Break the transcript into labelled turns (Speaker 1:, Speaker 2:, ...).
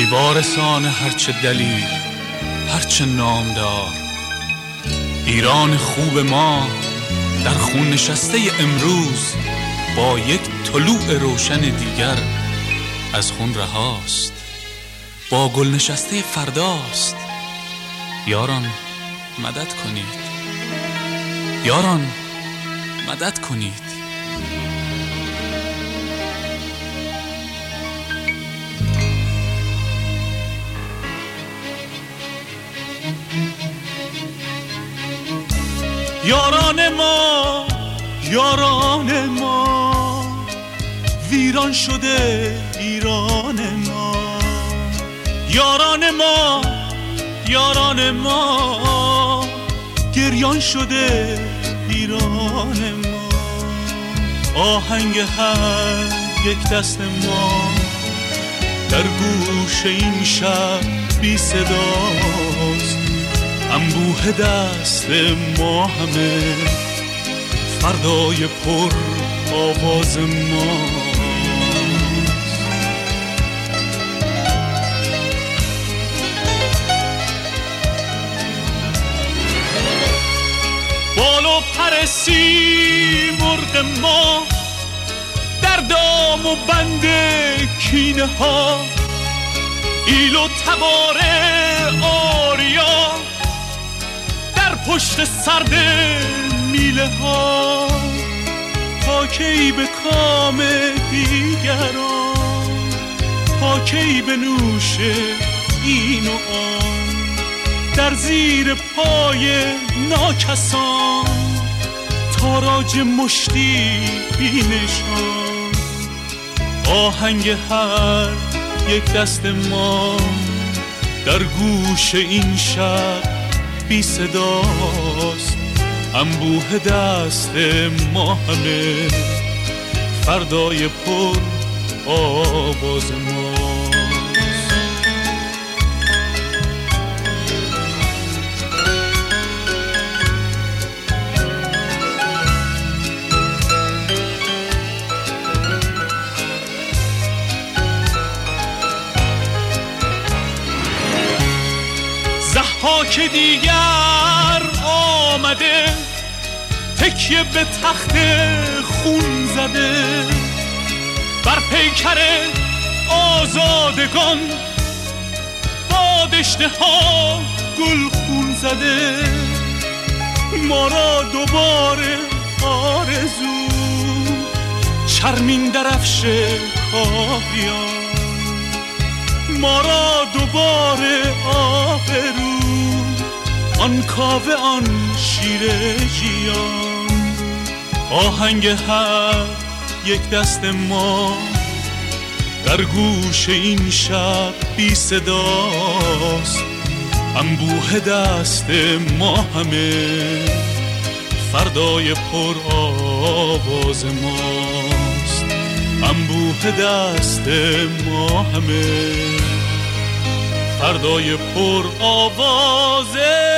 Speaker 1: بیوارسان هرچه دلیر، هرچه نامدار، ایران خوب ما در خون نشسته امروز با یک طلوع روشن دیگر از خون رهاست، با گل نشسته فرداست. یاران مدد کنید، یاران مدد کنید. یاران ما، یاران ما، ویران شده ایران ما. یاران ما، یاران ما، گریان شده ایران ما. آهنگ هر یک دست ما در گوش این شب بی صداست. انبوه دست ما همه فردای پر آواز ماست. بال و پر سیمرغ ما در دام و بند کینه ها، ایل و تبار آریا در پشت سرد میله ها. تا کی به کام دیگران، تا کی به نوش این و آن، در زیر پای ناکسان تاراج مشتی بینشان. آهنگ هر یک دست ما در گوش این شب بی صداست. انبوه دست ما همه فردای پر آواز ماست. ضحاک دیگر آمده، تکیه به تخت خون زده، بر پیکر آزادگان با دشنه ها گل خون زده. ما را دوباره آرزو چرمین درفش کاویان، ما را دوباره آبرو آن کاوه آن شیر جیان. آهنگ هر یک دست ما در گوش این شب بی صداست. انبوه دست ما همه فردای پر آواز ماست. انبوه دست ما همه فردای پر آواز